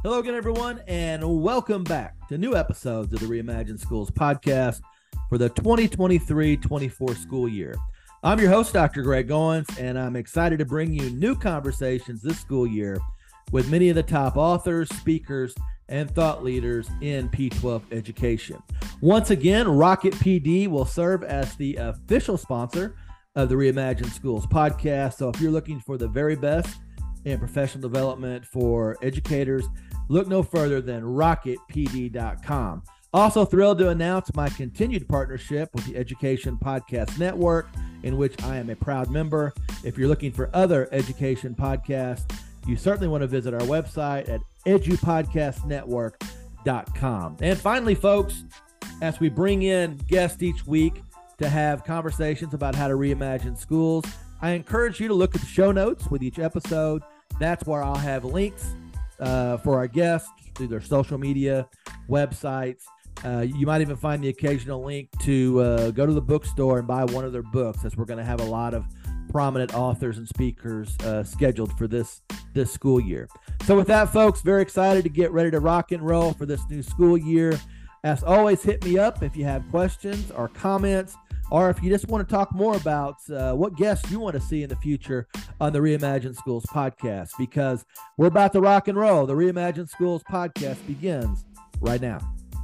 Hello again, everyone, and welcome back to new episodes of the Reimagine Schools podcast for the 2023-24 school year. I'm your host, Dr. Greg Goins, and I'm excited to bring you new conversations this school year with many of the top authors, speakers, and thought leaders in P-12 education. Once again, Rocket PD will serve as the official sponsor of the Reimagine Schools podcast. So if you're looking for the very best in professional development for educators, look no further than rocketpd.com. Also thrilled to announce my continued partnership with the Education Podcast Network, in which I am a proud member. If you're looking for other education podcasts, you certainly want to visit our website at edupodcastnetwork.com. And finally, folks, as we bring in guests each week to have conversations about how to reimagine schools, I encourage you to look at the show notes with each episode. That's where I'll have links for our guests through their social media, websites. You might even find the occasional link to go to the bookstore and buy one of their books, as we're going to have a lot of prominent authors and speakers scheduled for this school year. So with that, folks, very excited to get ready to rock and roll for this new school year. As always, hit me up if you have questions or comments, or if you just want to talk more about what guests you want to see in the future on the Reimagine Schools podcast, because we're about to rock and roll. The Reimagine Schools podcast begins right now.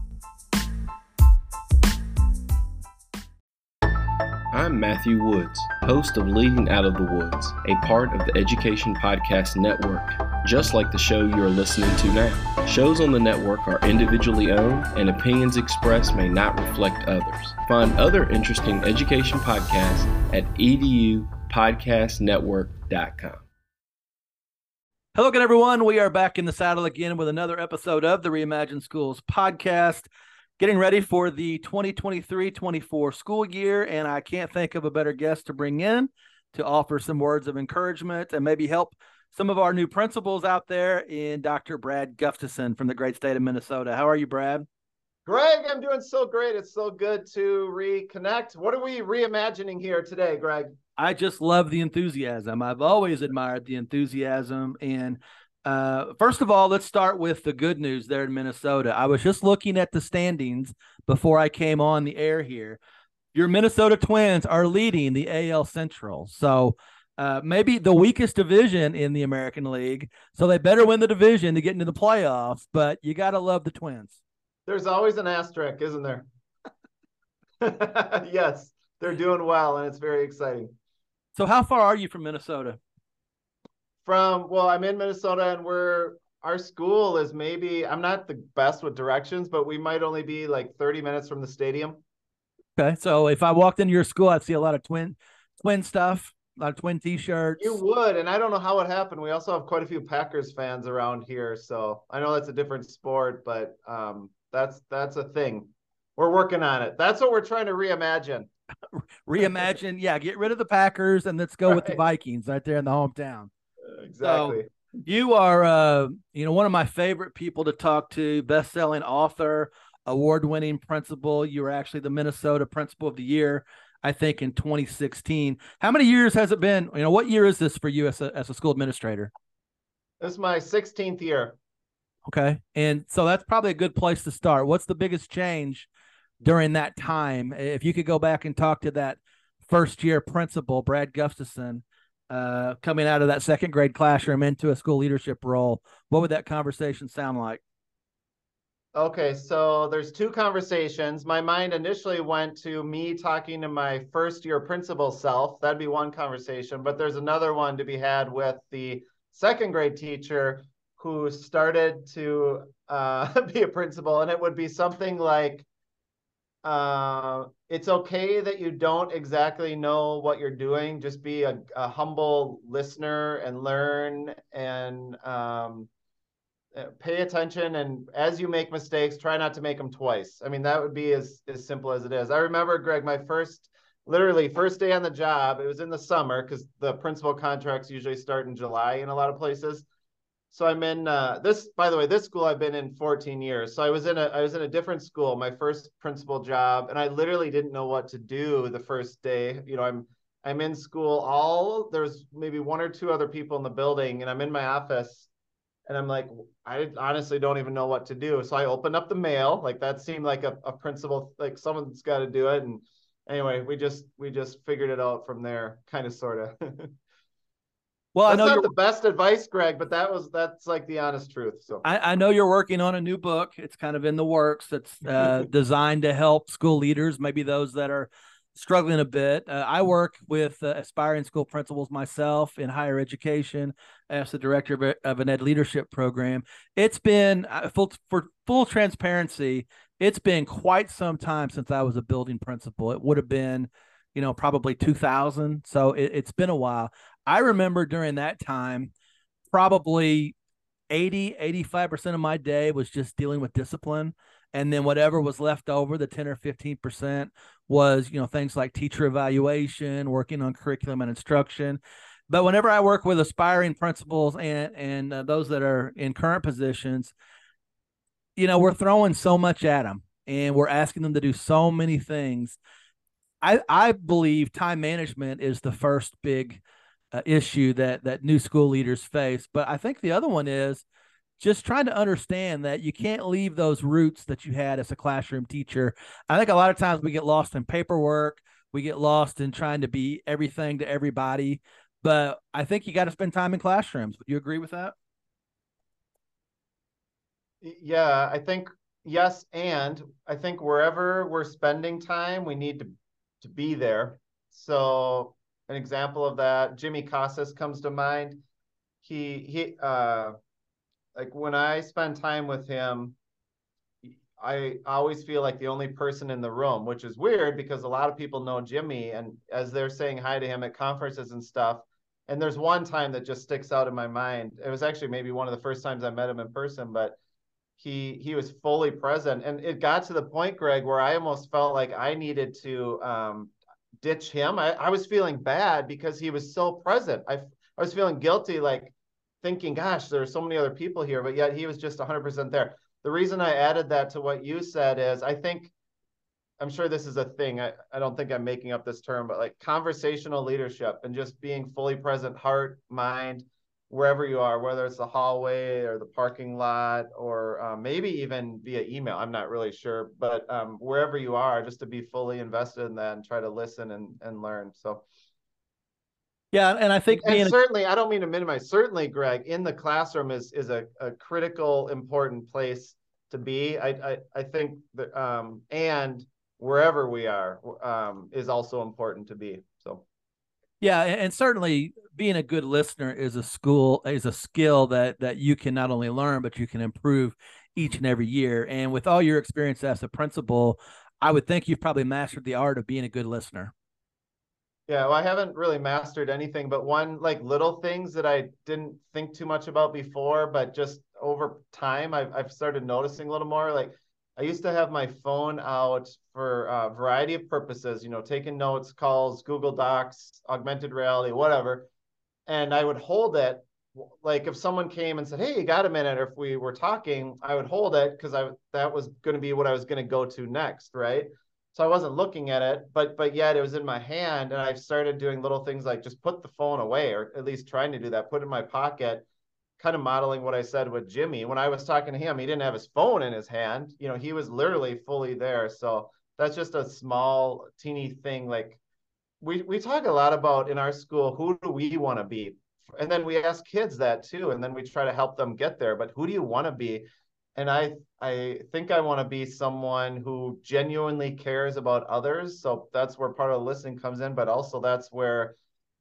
I'm Matthew Woods, host of Leading Out of the Woods, a part of the Education Podcast Network, just like the show you are listening to now. Shows on the network are individually owned, and opinions expressed may not reflect others. Find other interesting education podcasts at edupodcastnetwork.com. Hello again, everyone. We are back in the saddle again with another episode of the Reimagine Schools podcast, getting ready for the 2023-24 school year, and I can't think of a better guest to bring in to offer some words of encouragement and maybe help some of our new principals out there in Dr. Brad Gustafson from the great state of Minnesota. How are you, Brad? Greg, I'm doing so great. It's so good to reconnect. What are we reimagining here today, Greg? I just love the enthusiasm. I've always admired the enthusiasm. And first of all, let's start with the good news there in Minnesota. I was just looking at the standings before I came on the air here. Your Minnesota Twins are leading the AL Central. So maybe the weakest division in the American League. So they better win the division to get into the playoffs. But you got to love the Twins. There's always an asterisk, isn't there? Yes, they're doing well, and it's very exciting. So how far are you from Minnesota? Well, I'm in Minnesota, and our school is maybe, I'm not the best with directions, but we might only be like 30 minutes from the stadium. Okay, so if I walked into your school, I'd see a lot of twin stuff, a lot of twin t-shirts. You would, and I don't know how it happened. We also have quite a few Packers fans around here, so I know that's a different sport, but that's a thing. We're working on it. That's what we're trying to reimagine. Reimagine, yeah, get rid of the Packers and let's go with the Vikings right there in the hometown. Exactly. So you are, one of my favorite people to talk to, best-selling author, award-winning principal. You were actually the Minnesota Principal of the Year, I think, in 2016. How many years has it been? What year is this for you as a school administrator? This is my 16th year. Okay. And so that's probably a good place to start. What's the biggest change during that time? If you could go back and talk to that first-year principal, Brad Gustafson, coming out of that second grade classroom into a school leadership role, what would that conversation sound like? Okay, so there's two conversations. My mind initially went to me talking to my first year principal self. That'd be one conversation, but there's another one to be had with the second grade teacher who started to be a principal, and it would be something like, it's okay that you don't exactly know what you're doing. Just be a humble listener and learn and pay attention. And as you make mistakes, try not to make them twice. I mean, that would be as simple as it is. I remember, Greg, my first day on the job, it was in the summer because the principal contracts usually start in July in a lot of places. So I'm in by the way, this school I've been in 14 years. So I was in a different school, my first principal job, and I literally didn't know what to do the first day. I'm in school, there's maybe one or two other people in the building, and I'm in my office And I'm like, I honestly don't even know what to do. So I opened up the mail. Like that seemed like a principle, like someone's got to do it. And anyway, we just figured it out from there, kind of, sort of. Well, that's not the best advice, Greg, but that's like the honest truth. So I know you're working on a new book. It's kind of in the works. That's designed to help school leaders, maybe those that are struggling a bit. I work with aspiring school principals myself in higher education as the director of an ed leadership program. It's been for full transparency. It's been quite some time since I was a building principal. It would have been, probably 2000. So it's been a while. I remember during that time, probably 85% of my day was just dealing with discipline. And then whatever was left over, the 10 or 15% was, things like teacher evaluation, working on curriculum and instruction. But whenever I work with aspiring principals and those that are in current positions, we're throwing so much at them and we're asking them to do so many things. I believe time management is the first big issue that new school leaders face. But I think the other one is just trying to understand that you can't leave those roots that you had as a classroom teacher. I think a lot of times we get lost in paperwork. We get lost in trying to be everything to everybody. But I think you got to spend time in classrooms. Would you agree with that? Yeah, I think yes. And I think wherever we're spending time, we need to be there. So an example of that, Jimmy Casas comes to mind. He like when I spend time with him, I always feel like the only person in the room, which is weird because a lot of people know Jimmy, and as they're saying hi to him at conferences and stuff. And there's one time that just sticks out in my mind. It was actually maybe one of the first times I met him in person, but he was fully present. And it got to the point, Greg, where I almost felt like I needed to ditch him. I was feeling bad because he was so present. I was feeling guilty, like thinking, gosh, there are so many other people here, but yet he was just 100% there. The reason I added that to what you said is I'm sure this is a thing. I don't think I'm making up this term, but like conversational leadership and just being fully present, heart, mind, wherever you are, whether it's the hallway or the parking lot or maybe even via email. I'm not really sure, but wherever you are, just to be fully invested in that and try to listen and learn. So. Yeah, and I think certainly, I don't mean to minimize. Certainly, Greg, in the classroom is a critical, important place to be. I think that and wherever we are is also important to be. So. Yeah, and certainly being a good listener is a skill that you can not only learn but you can improve each and every year. And with all your experience as a principal, I would think you've probably mastered the art of being a good listener. Yeah, well, I haven't really mastered anything, but one like little things that I didn't think too much about before, but just over time, I've started noticing a little more. Like I used to have my phone out for a variety of purposes, taking notes, calls, Google Docs, augmented reality, whatever. And I would hold it. Like if someone came and said, "Hey, you got a minute?" or if we were talking, I would hold it because that was going to be what I was going to go to next, right? So I wasn't looking at it, but yet it was in my hand, and I've started doing little things like just put the phone away, or at least trying to do that, put it in my pocket, kind of modeling what I said with Jimmy. When I was talking to him, he didn't have his phone in his hand. He was literally fully there. So that's just a small, teeny thing. Like we talk a lot about in our school, who do we want to be? And then we ask kids that too, and then we try to help them get there. But who do you want to be? And I think I want to be someone who genuinely cares about others. So that's where part of the listening comes in, but also that's where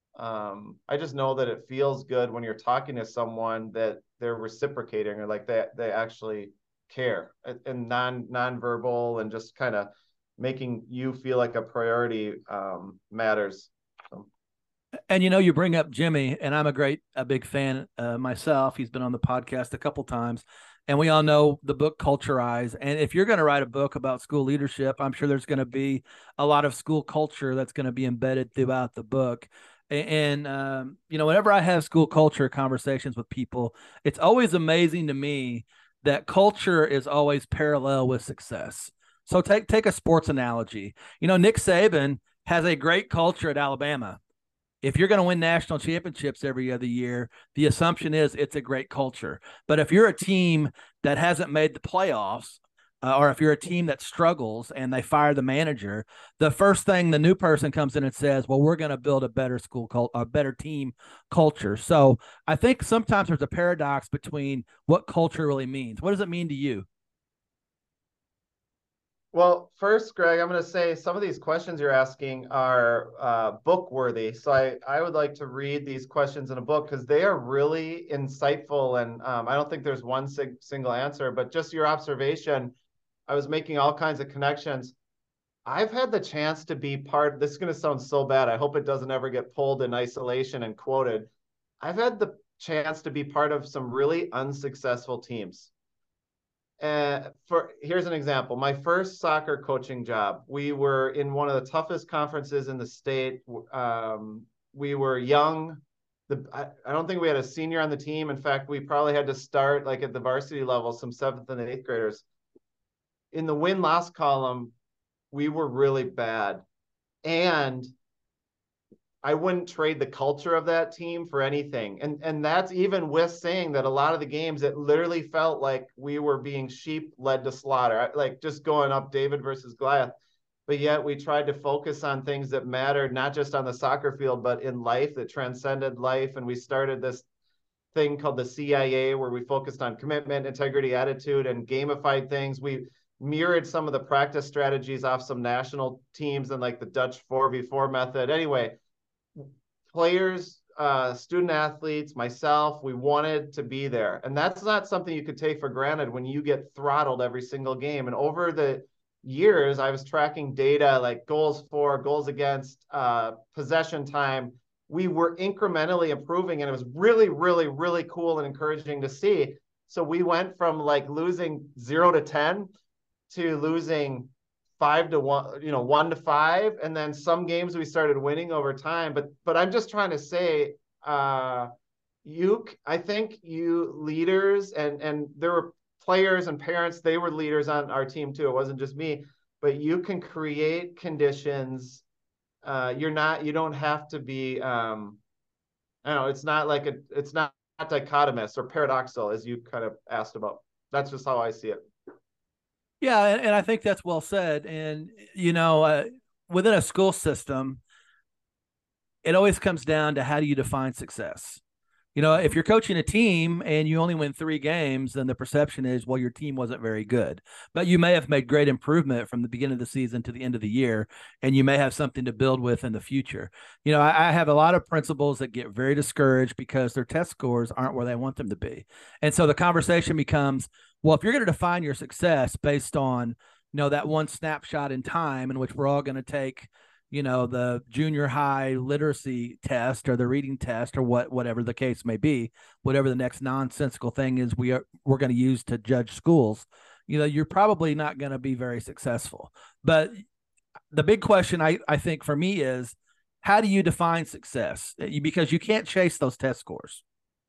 I just know that it feels good when you're talking to someone that they're reciprocating or like they actually care and non-verbal and just kind of making you feel like a priority matters. So. And you bring up Jimmy, and I'm a big fan myself. He's been on the podcast a couple times. And we all know the book Culturize. And if you're going to write a book about school leadership, I'm sure there's going to be a lot of school culture that's going to be embedded throughout the book. And whenever I have school culture conversations with people, it's always amazing to me that culture is always parallel with success. So take a sports analogy. Nick Saban has a great culture at Alabama. If you're going to win national championships every other year, the assumption is it's a great culture. But if you're a team that hasn't made the playoffs, or if you're a team that struggles and they fire the manager, the first thing the new person comes in and says, well, we're going to build a better a better team culture. So I think sometimes there's a paradox between what culture really means. What does it mean to you? Well, first, Greg, I'm going to say some of these questions you're asking are book worthy. So I would like to read these questions in a book because they are really insightful. And I don't think there's one single answer, but just your observation, I was making all kinds of connections. I've had the chance to be part, this is going to sound so bad. I hope it doesn't ever get pulled in isolation and quoted. I've had the chance to be part of some really unsuccessful teams. Here's an example. My first soccer coaching job, we were in one of the toughest conferences in the state. We were young. I don't think we had a senior on the team. In fact, we probably had to start like at the varsity level, some 7th and 8th graders. In the win-loss column, we were really bad. And I wouldn't trade the culture of that team for anything. And that's even with saying that a lot of the games, it literally felt like we were being sheep led to slaughter, like just going up David versus Goliath. But yet we tried to focus on things that mattered, not just on the soccer field, but in life that transcended life. And we started this thing called the CIA, where we focused on commitment, integrity, attitude, and gamified things. We mirrored some of the practice strategies off some national teams and like the Dutch 4v4 method. Anyway, players, student athletes, myself, we wanted to be there. And that's not something you could take for granted when you get throttled every single game. And over the years, I was tracking data like goals for, goals against, possession time. We were incrementally improving, and it was really, really, really cool and encouraging to see. So we went from like losing 0 to 10 to losing 5 to 1, 1 to 5. And then some games we started winning over time. But I'm just trying to say, I think you leaders, and there were players and parents, they were leaders on our team too. It wasn't just me, but you can create conditions. You don't have to be, I don't know, it's not dichotomous or paradoxical, as you kind of asked about. That's just how I see it. Yeah, and I think that's well said. And within a school system, it always comes down to how do you define success. If you're coaching a team and you only win 3 games, then the perception is, well, your team wasn't very good. But you may have made great improvement from the beginning of the season to the end of the year, and you may have something to build with in the future. I have a lot of principals that get very discouraged because their test scores aren't where they want them to be. And so the conversation becomes, well, if you're going to define your success based on, that one snapshot in time in which we're all going to take the junior high literacy test or the reading test or whatever the case may be, whatever the next nonsensical thing is we're going to use to judge schools, you're probably not going to be very successful. But the big question I think for me is, how do you define success? Because you can't chase those test scores.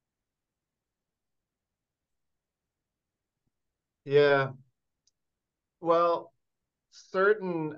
Yeah. Well, certain,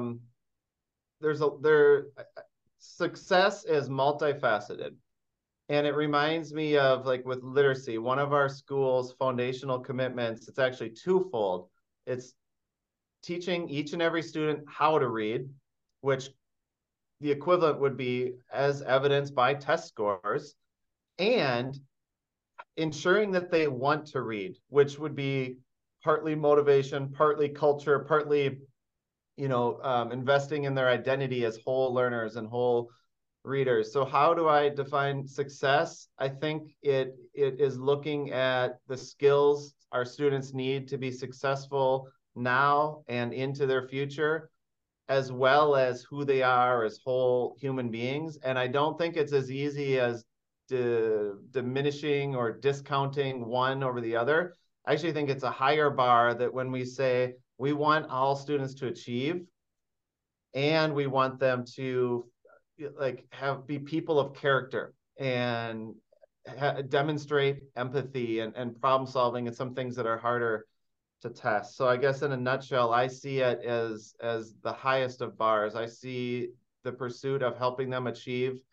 success is multifaceted. And it reminds me of, like, with literacy, one of our school's foundational commitments, it's actually twofold. It's teaching each and every student how to read, which the equivalent would be as evidenced by test scores, and ensuring that they want to read, which would be partly motivation, partly culture, partly investing in their identity as whole learners and whole readers. So how do I define success? I think it is looking at the skills our students need to be successful now and into their future, as well as who they are as whole human beings. And I don't think it's as easy as diminishing or discounting one over the other. I actually think it's a higher bar, that when we say we want all students to achieve, and we want them to be people of character and demonstrate empathy and problem solving, and some things that are harder to test. So I guess in a nutshell, I see it as the highest of bars. I see the pursuit of helping them achieve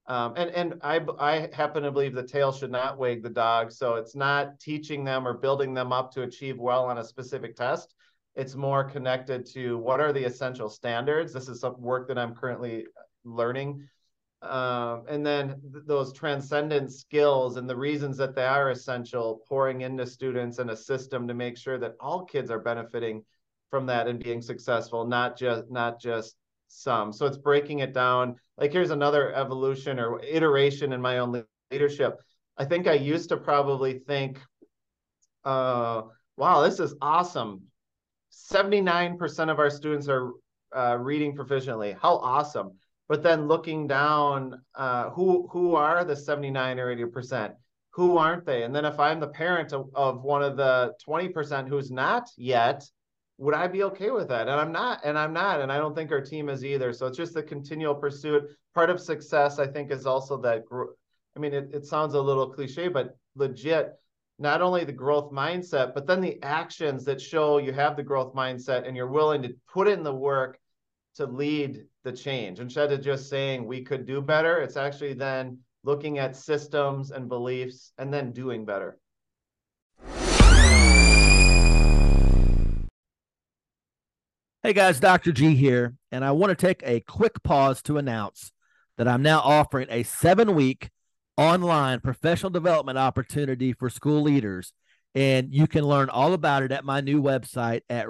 And I happen to believe the tail should not wag the dog. So it's not teaching them or building them up to achieve well on a specific test. It's more connected to what are the essential standards. This is some work that I'm currently learning. And then those transcendent skills and the reasons that they are essential, pouring into students and a system to make sure that all kids are benefiting from that and being successful, not just some. So it's breaking it down. Like, here's another evolution or iteration in my own leadership. I think I used to probably think, wow, this is awesome. 79% of our students are reading proficiently. How awesome. But then looking down, who are the 79 or 80%? Who aren't they? And then if I'm the parent of one of the 20% who's not yet, would I be okay with that? And I'm not, and I don't think our team is either. So it's just the continual pursuit. Part of success, I think, is also that, I mean, it sounds a little cliche, but legit, not only the growth mindset, but then the actions that show you have the growth mindset and you're willing to put in the work to lead the change. Instead of just saying we could do better, it's actually then looking at systems and beliefs and then doing better. Hey guys, Dr. G here, and I want to take a quick pause to announce that I'm now offering a 7-week online professional development opportunity for school leaders, and you can learn all about it at my new website at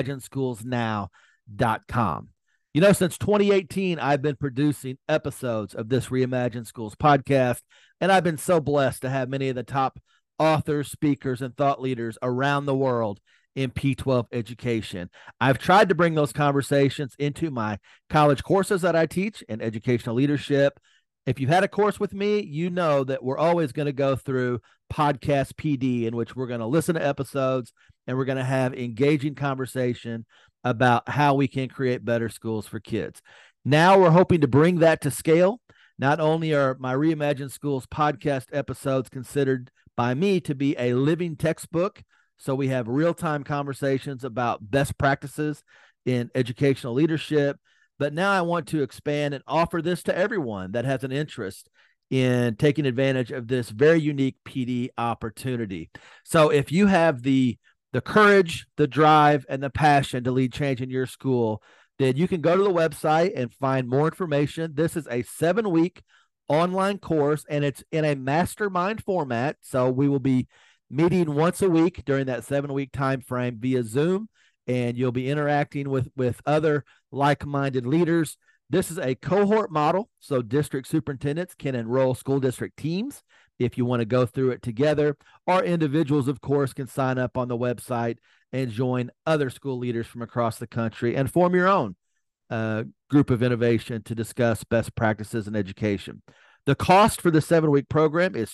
reimagineschoolsnow.com. You know, since 2018, I've been producing episodes of this Reimagine Schools podcast, and I've been so blessed to have many of the top authors, speakers, and thought leaders around the world in P12 education. I've tried to bring those conversations into my college courses that I teach in educational leadership. If you've had a course with me, you know that we're always going to go through podcast PD, in which we're going to listen to episodes and we're going to have engaging conversation about how we can create better schools for kids. Now we're hoping to bring that to scale. Not only are my Reimagine Schools podcast episodes considered by me to be a living textbook, so we have real-time conversations about best practices in educational leadership, but now I want to expand and offer this to everyone that has an interest in taking advantage of this very unique PD opportunity. So if you have the courage, the drive, and the passion to lead change in your school, then you can go to the website and find more information. This is a 7-week online course, and it's in a mastermind format. So we will be meeting once a week during that 7-week time frame via Zoom, and you'll be interacting with other like-minded leaders. This is a cohort model, so district superintendents can enroll school district teams if you want to go through it together, or individuals, of course, can sign up on the website and join other school leaders from across the country and form your own group of innovation to discuss best practices in education. The cost for the 7-week program is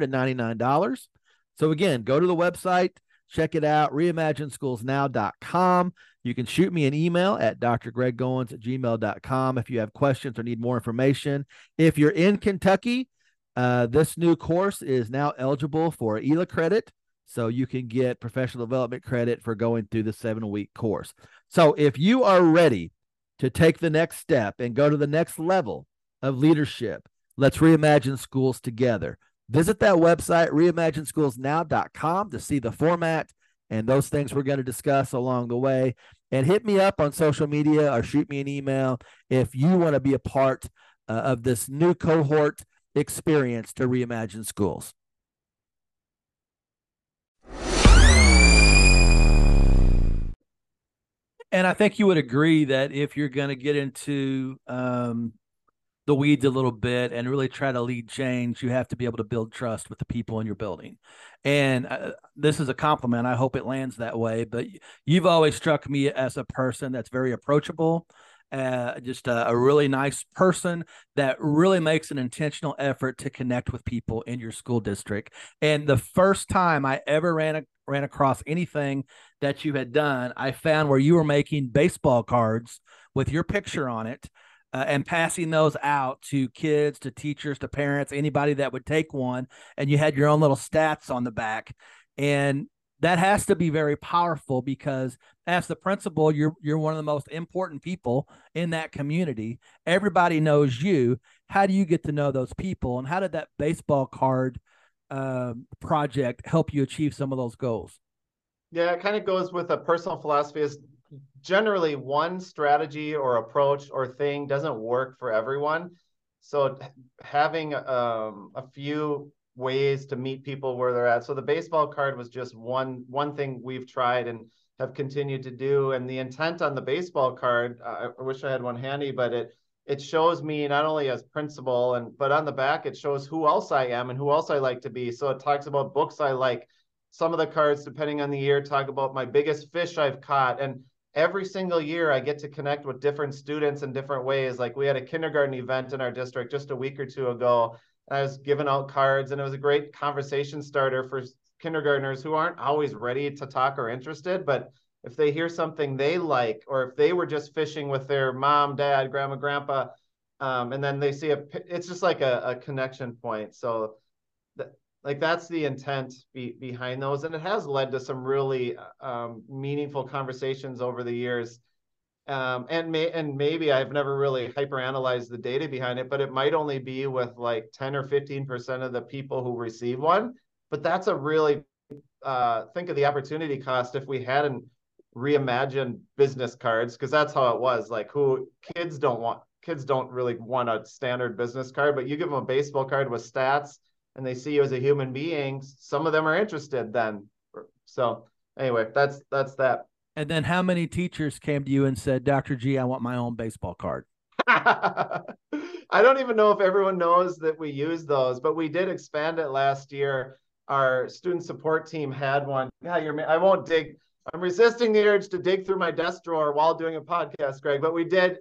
$299. So again, go to the website, check it out, reimagineschoolsnow.com. You can shoot me an email at drgreggoins@gmail.com if you have questions or need more information. If you're in Kentucky, this new course is now eligible for ELA credit, so you can get professional development credit for going through the 7-week course. So if you are ready to take the next step and go to the next level of leadership, let's reimagine schools together. Visit that website, reimagineschoolsnow.com, to see the format and those things we're going to discuss along the way. And hit me up on social media or shoot me an email if you want to be a part of this new cohort experience to reimagine schools. And I think you would agree that if you're going to get into the weeds a little bit and really try to lead change, you have to be able to build trust with the people in your building. And this is a compliment. I hope it lands that way. But you've always struck me as a person that's very approachable, just a really nice person that really makes an intentional effort to connect with people in your school district. And the first time I ever ran across anything that you had done, I found where you were making baseball cards with your picture on it, and passing those out to kids, to teachers, to parents, anybody that would take one. And you had your own little stats on the back. And that has to be very powerful, because as the principal, you're one of the most important people in that community. Everybody knows you. How do you get to know those people, and how did that baseball card project help you achieve some of those goals? Yeah, it kind of goes with a personal philosophy is generally one strategy or approach or thing doesn't work for everyone. So having a few ways to meet people where they're at. So the baseball card was just one thing we've tried and have continued to do. And the intent on the baseball card, I wish I had one handy, but it shows me not only as principal but on the back it shows who else I am and who else I like to be. So it talks about books I like. Some of the cards, depending on the year, talk about my biggest fish I've caught. And every single year I get to connect with different students in different ways. Like we had a kindergarten event in our district just a week or two ago. And I was giving out cards, and it was a great conversation starter for kindergartners who aren't always ready to talk or interested. But if they hear something they like, or if they were just fishing with their mom, dad, grandma, grandpa, and then they see it's just like a connection point. So like that's the intent behind those, and it has led to some really meaningful conversations over the years. And maybe I've never really hyperanalyzed the data behind it, but it might only be with like 10 or 15% of the people who receive one. But that's a really think of the opportunity cost if we hadn't reimagined business cards, because that's how it was. Like kids don't really want a standard business card, but you give them a baseball card with stats and they see you as a human being, some of them are interested then. So anyway, that's that. And then how many teachers came to you and said, Dr. G, I want my own baseball card? I don't even know if everyone knows that we use those, but we did expand it last year. Our student support team had one. Yeah, I won't dig. I'm resisting the urge to dig through my desk drawer while doing a podcast, Greg, but we did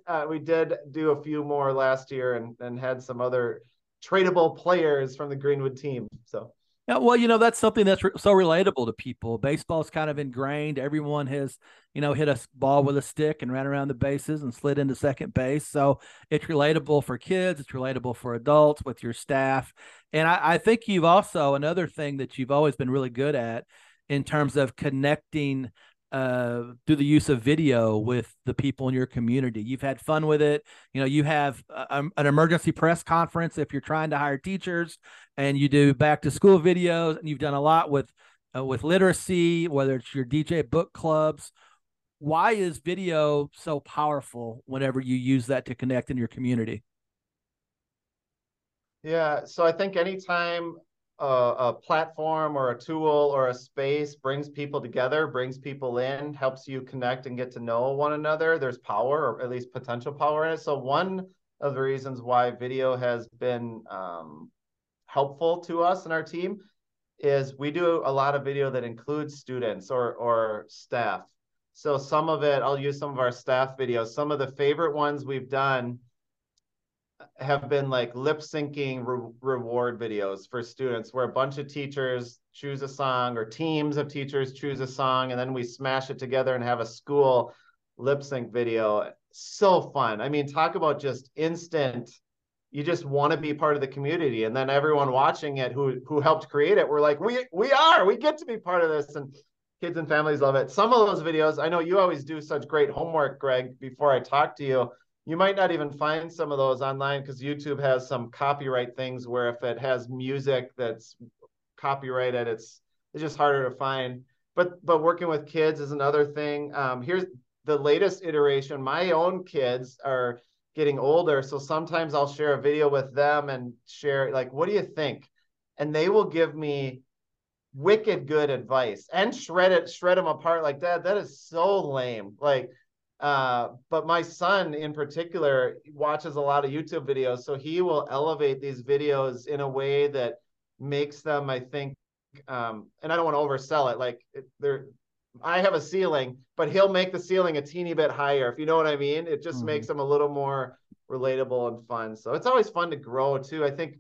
do a few more last year and had some other tradable players from the Greenwood team. So yeah, well, that's something that's so relatable to people. Baseball's kind of ingrained. Everyone has, hit a ball with a stick and ran around the bases and slid into second base. So it's relatable for kids. It's relatable for adults with your staff. And I think you've also, another thing that you've always been really good at in terms of connecting through the use of video with the people in your community. You've had fun with it. You have an emergency press conference if you're trying to hire teachers, and you do back to school videos, and you've done a lot with literacy, whether it's your DJ book clubs. Why is video so powerful whenever you use that to connect in your community? Yeah, so I think anytime a platform or a tool or a space brings people together, brings people in, helps you connect and get to know one another, there's power, or at least potential power in it. So one of the reasons why video has been helpful to us and our team is we do a lot of video that includes students or staff. So some of it, I'll use some of our staff videos. Some of the favorite ones we've done have been like lip syncing reward videos for students, where a bunch of teachers choose a song, or teams of teachers choose a song, and then we smash it together and have a school lip sync video. So fun. I mean, talk about just instant. You just want to be part of the community, and then everyone watching it who helped create it, we're like, we get to be part of this, and kids and families love it. Some of those videos, I know you always do such great homework, Greg, before I talk to you. You might not even find some of those online because YouTube has some copyright things where if it has music that's copyrighted, it's just harder to find. But working with kids is another thing. Here's the latest iteration. My own kids are getting older, so sometimes I'll share a video with them and share, like, what do you think? And they will give me wicked good advice and shred them apart like that. That is so lame. Like, but my son in particular watches a lot of YouTube videos, so he will elevate these videos in a way that makes them, I think, and I don't want to oversell it. Like I have a ceiling, but he'll make the ceiling a teeny bit higher, if you know what I mean. It just makes them a little more relatable and fun. So it's always fun to grow too. I think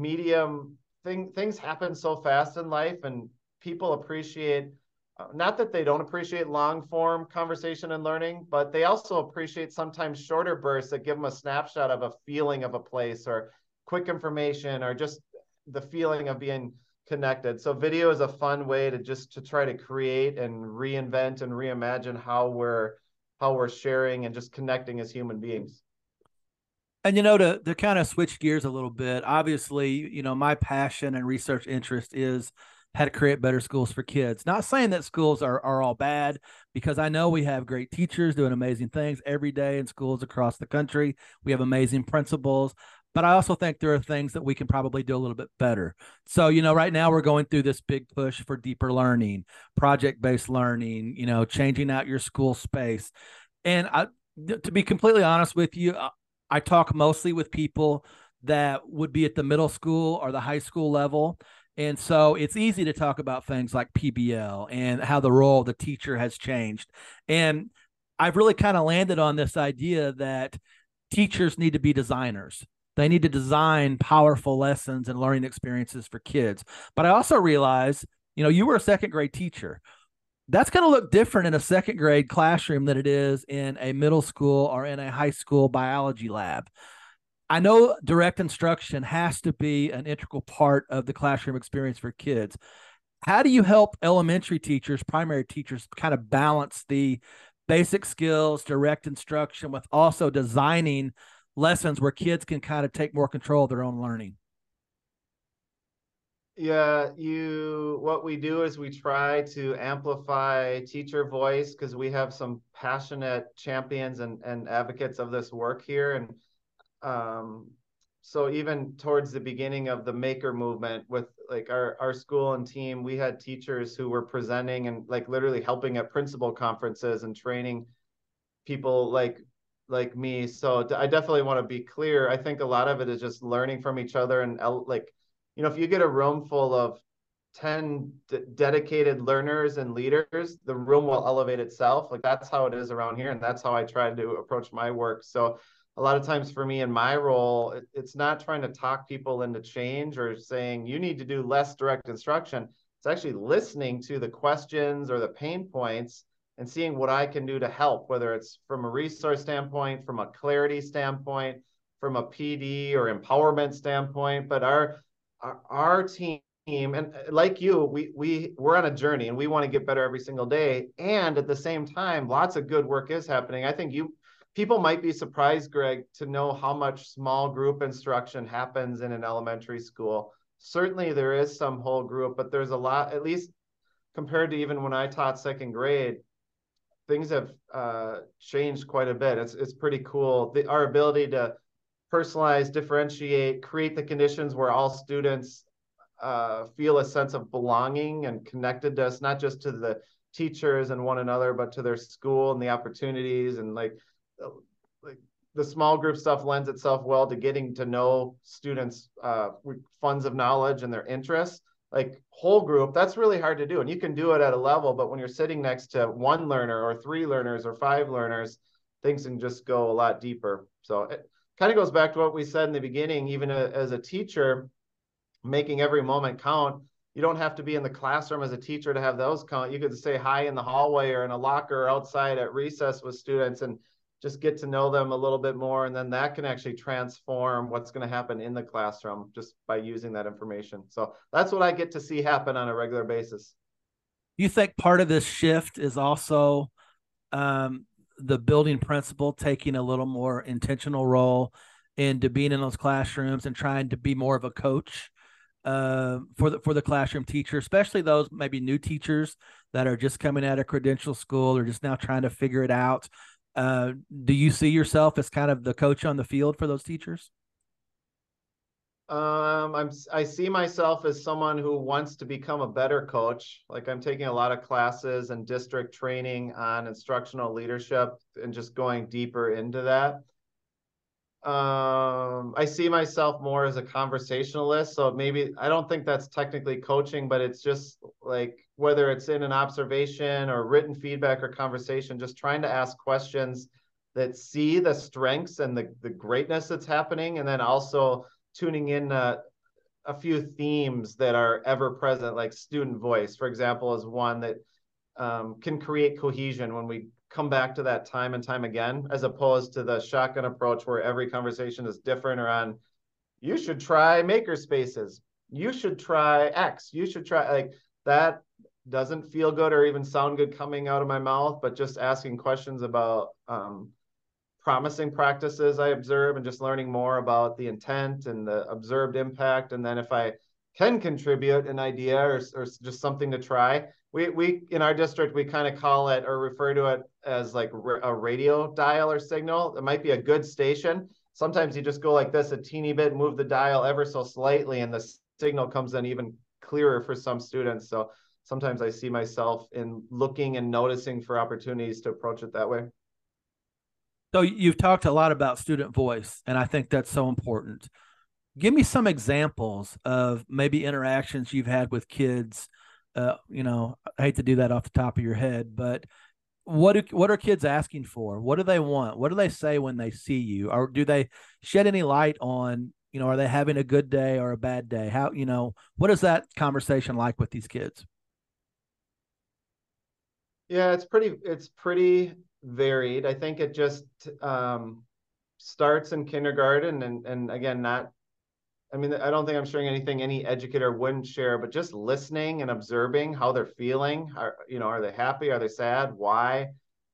things happen so fast in life, and people appreciate, not that they don't appreciate long form conversation and learning, but they also appreciate sometimes shorter bursts that give them a snapshot of a feeling of a place, or quick information, or just the feeling of being connected. So video is a fun way to try to create and reinvent and reimagine how we're sharing and just connecting as human beings. And, to kind of switch gears a little bit, obviously, my passion and research interest is how to create better schools for kids. Not saying that schools are all bad, because I know we have great teachers doing amazing things every day in schools across the country. We have amazing principals, but I also think there are things that we can probably do a little bit better. So, right now we're going through this big push for deeper learning, project-based learning, changing out your school space. And to be completely honest with you, I talk mostly with people that would be at the middle school or the high school level. And so it's easy to talk about things like PBL and how the role of the teacher has changed. And I've really kind of landed on this idea that teachers need to be designers. They need to design powerful lessons and learning experiences for kids. But I also realize, you were a second grade teacher. That's going to look different in a second grade classroom than it is in a middle school or in a high school biology lab. I know direct instruction has to be an integral part of the classroom experience for kids. How do you help elementary teachers, primary teachers, kind of balance the basic skills, direct instruction, with also designing lessons where kids can kind of take more control of their own learning? Yeah, what we do is we try to amplify teacher voice, because we have some passionate champions and advocates of this work here. And so even towards the beginning of the maker movement with like our school and team, we had teachers who were presenting and like literally helping at principal conferences and training people like me. So I definitely want to be clear. I think a lot of it is just learning from each other, and if you get a room full of 10 dedicated learners and leaders, the room will elevate itself. Like that's how it is around here. And that's how I try to approach my work. So a lot of times for me in my role, it's not trying to talk people into change or saying you need to do less direct instruction. It's actually listening to the questions or the pain points and seeing what I can do to help, whether it's from a resource standpoint, from a clarity standpoint, from a PD or empowerment standpoint. But our team, and like you, we're on a journey and we want to get better every single day. And at the same time, lots of good work is happening. I think people might be surprised, Greg, to know how much small group instruction happens in an elementary school. Certainly there is some whole group, but there's a lot, at least compared to even when I taught second grade, things have changed quite a bit. It's pretty cool. Our ability to personalize, differentiate, create the conditions where all students feel a sense of belonging and connected to us, not just to the teachers and one another, but to their school and the opportunities. And like the small group stuff lends itself well to getting to know students' funds of knowledge and their interests. Like whole group, that's really hard to do. And you can do it at a level, but when you're sitting next to one learner or 3 learners or 5 learners, things can just go a lot deeper. So it kind of goes back to what we said in the beginning. Even as a teacher, making every moment count. You don't have to be in the classroom as a teacher to have those count. You could say hi in the hallway or in a locker or outside at recess with students and just get to know them a little bit more. And then that can actually transform what's going to happen in the classroom just by using that information. So that's what I get to see happen on a regular basis. You think part of this shift is also the building principal taking a little more intentional role into being in those classrooms and trying to be more of a coach for the classroom teacher, especially those maybe new teachers that are just coming out of credential school or just now trying to figure it out? Do you see yourself as kind of the coach on the field for those teachers? I see myself as someone who wants to become a better coach. Like I'm taking a lot of classes and district training on instructional leadership and just going deeper into that. I see myself more as a conversationalist. So maybe I don't think that's technically coaching, but it's just like whether it's in an observation or written feedback or conversation, just trying to ask questions that see the strengths and the greatness that's happening. And then also tuning in a few themes that are ever present, like student voice, for example, is one that can create cohesion when we come back to that time and time again, as opposed to the shotgun approach where every conversation is different, or on, you should try maker spaces. you should try X. You should try, like, that doesn't feel good or even sound good coming out of my mouth, but just asking questions about promising practices I observe and just learning more about the intent and the observed impact. And then if I can contribute an idea or just something to try, we in our district, we kind of call it or refer to it as like a radio dial or signal. It might be a good station. Sometimes you just go like this, a teeny bit, move the dial ever so slightly, and the signal comes in even clearer for some students. So sometimes I see myself in looking and noticing for opportunities to approach it that way. So you've talked a lot about student voice, and I think that's so important. Give me some examples of maybe interactions you've had with kids. You know, I hate to do that off the top of your head, but what are kids asking for? What do they want? What do they say when they see you? Or do they shed any light on, you know, are they having a good day or a bad day? How, you know, what is that conversation like with these kids? Yeah, it's pretty varied. I think it just starts in kindergarten, and again, I mean, I don't think I'm sharing anything any educator wouldn't share, but just listening and observing how they're feeling. Are they happy? Are they sad? Why?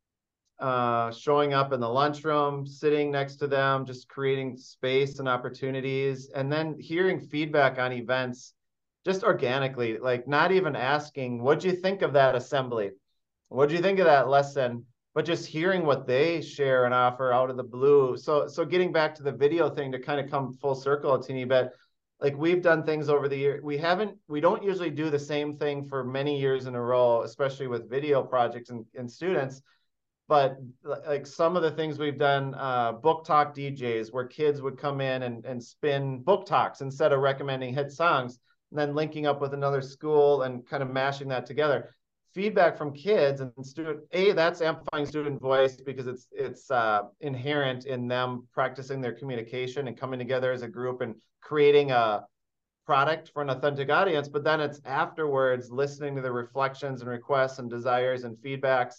Showing up in the lunchroom, sitting next to them, just creating space and opportunities, and then hearing feedback on events just organically, like not even asking, what'd you think of that assembly? What'd you think of that lesson? But just hearing what they share and offer out of the blue. So getting back to the video thing to kind of come full circle a teeny bit, like we've done things over the year. We don't usually do the same thing for many years in a row, especially with video projects and students. But like some of the things we've done, book talk DJs, where kids would come in and spin book talks instead of recommending hit songs, and then linking up with another school and kind of mashing that together. Feedback from kids and that's amplifying student voice because it's inherent in them practicing their communication and coming together as a group and creating a product for an authentic audience. But then it's afterwards listening to the reflections and requests and desires and feedback,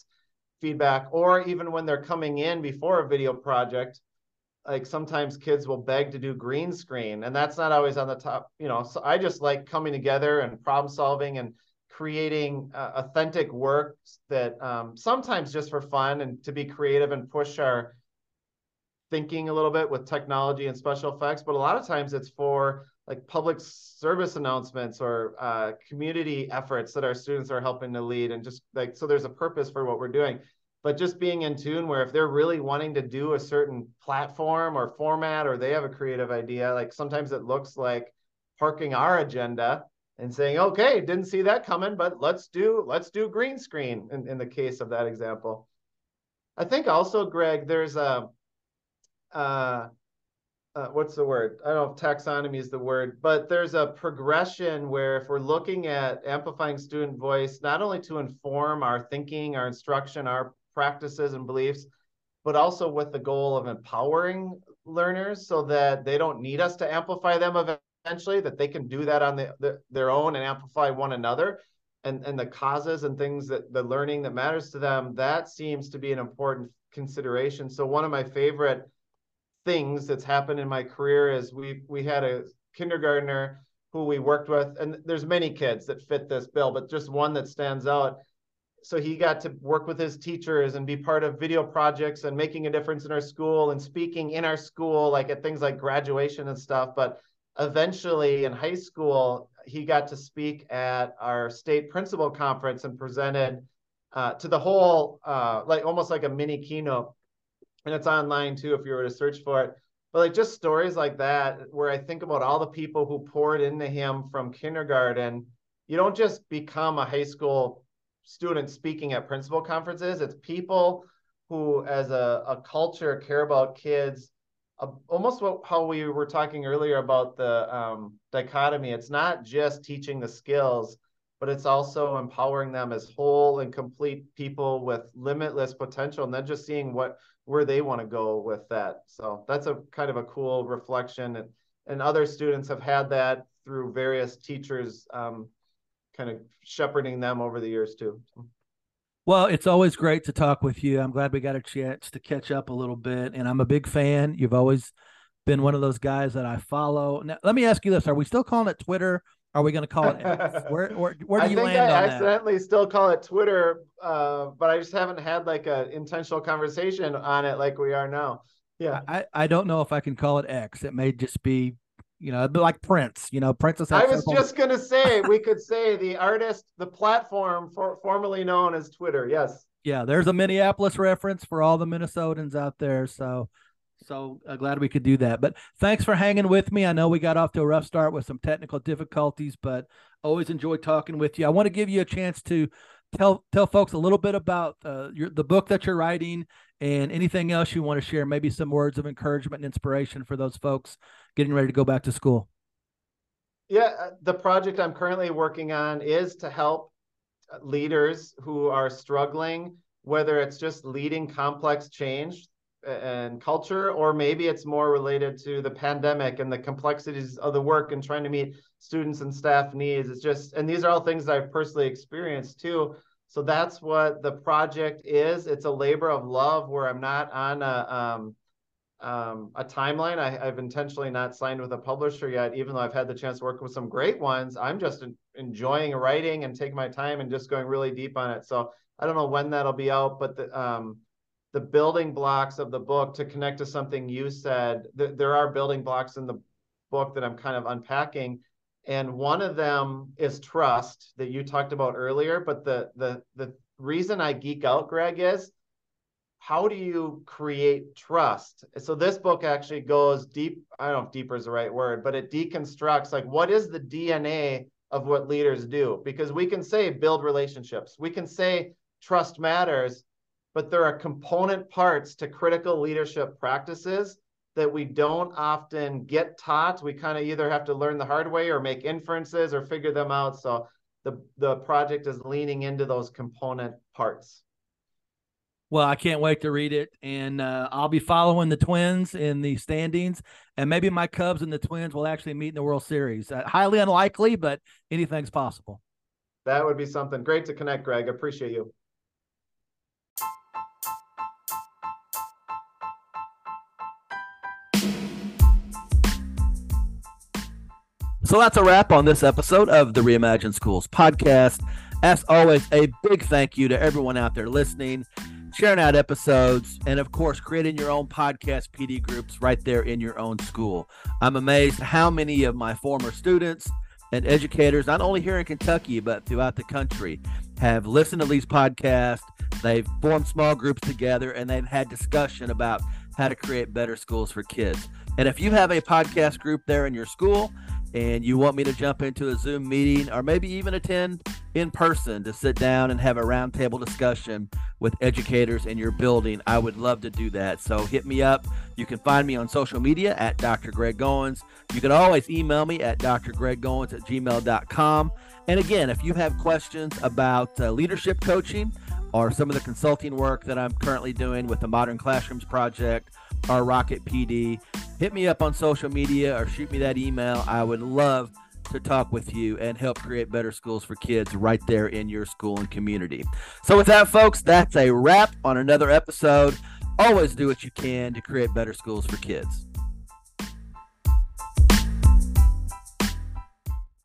or even when they're coming in before a video project, like sometimes kids will beg to do green screen, and that's not always on the top, so I just like coming together and problem solving and creating authentic works that sometimes just for fun and to be creative and push our thinking a little bit with technology and special effects. But a lot of times it's for like public service announcements or community efforts that our students are helping to lead, and just like, so there's a purpose for what we're doing. But just being in tune where if they're really wanting to do a certain platform or format, or they have a creative idea, like sometimes it looks like parking our agenda and saying, okay, didn't see that coming, but let's do green screen in the case of that example. I think also, Greg, there's what's the word? I don't know if taxonomy is the word, but there's a progression where if we're looking at amplifying student voice, not only to inform our thinking, our instruction, our practices and beliefs, but also with the goal of empowering learners so that they don't need us to amplify them eventually, that they can do that on their own and amplify one another, and the causes and things that the learning that matters to them, that seems to be an important consideration. So one of my favorite things that's happened in my career is we had a kindergartner who we worked with, and there's many kids that fit this bill, but just one that stands out. So he got to work with his teachers and be part of video projects and making a difference in our school and speaking in our school, like at things like graduation and stuff. But eventually in high school, he got to speak at our state principal conference and presented to the whole, like almost like a mini keynote. And it's online too, if you were to search for it. But like just stories like that, where I think about all the people who poured into him from kindergarten. You don't just become a high school student speaking at principal conferences. It's people who, as a culture, care about kids. Almost how we were talking earlier about the dichotomy. It's not just teaching the skills, but it's also empowering them as whole and complete people with limitless potential, and then just seeing where they want to go with that. So that's a kind of a cool reflection, and other students have had that through various teachers kind of shepherding them over the years too. Well, it's always great to talk with you. I'm glad we got a chance to catch up a little bit, and I'm a big fan. You've always been one of those guys that I follow. Now, let me ask you this: are we still calling it Twitter? Are we going to call it X? Where do you land on that? I think I accidentally still call it Twitter, but I just haven't had like an intentional conversation on it like we are now. Yeah. I don't know if I can call it X. It may just be, it'd be like Prince. Prince. I was just going to say, we could say the artist, the platform formerly known as Twitter. Yes. Yeah, there's a Minneapolis reference for all the Minnesotans out there. So glad we could do that. But thanks for hanging with me. I know we got off to a rough start with some technical difficulties, but always enjoy talking with you. I want to give you a chance to tell folks a little bit about the book that you're writing and anything else you want to share, maybe some words of encouragement and inspiration for those folks getting ready to go back to school. Yeah, the project I'm currently working on is to help leaders who are struggling, whether it's just leading complex change and culture, or maybe it's more related to the pandemic and the complexities of the work and trying to meet students and staff needs. It's just, and these are all things that I've personally experienced too. So that's what the project is. It's a labor of love where I'm not on a timeline. I've intentionally not signed with a publisher yet, even though I've had the chance to work with some great ones. I'm just enjoying writing and taking my time and just going really deep on it. So I don't know when that'll be out, but the building blocks of the book, to connect to something you said, there are building blocks in the book that I'm kind of unpacking. And one of them is trust that you talked about earlier. But the reason I geek out, Greg, is how do you create trust? So this book actually goes deep. I don't know if deeper is the right word, but it deconstructs like what is the DNA of what leaders do? Because we can say build relationships. We can say trust matters, but there are component parts to critical leadership practices that we don't often get taught. We kind of either have to learn the hard way or make inferences or figure them out. So the project is leaning into those component parts. Well, I can't wait to read it, and I'll be following the Twins in the standings, and maybe my Cubs and the Twins will actually meet in the World Series. Highly unlikely, but anything's possible. That would be something. Great to connect, Greg. I appreciate you. So that's a wrap on this episode of the Reimagine Schools podcast. As always, a big thank you to everyone out there listening, sharing out episodes, and of course, creating your own podcast PD groups right there in your own school. I'm amazed how many of my former students and educators, not only here in Kentucky, but throughout the country, have listened to these podcasts. They've formed small groups together, and they've had discussion about how to create better schools for kids. And if you have a podcast group there in your school, and you want me to jump into a Zoom meeting or maybe even attend in person to sit down and have a roundtable discussion with educators in your building, I would love to do that. So hit me up. You can find me on social media at Dr. Greg Goins. You can always email me at drgreggoins@gmail.com. And again, if you have questions about leadership coaching or some of the consulting work that I'm currently doing with the Modern Classrooms Project or Rocket PD, hit me up on social media or shoot me that email. I would love to talk with you and help create better schools for kids right there in your school and community. So with that, folks, that's a wrap on another episode. Always do what you can to create better schools for kids.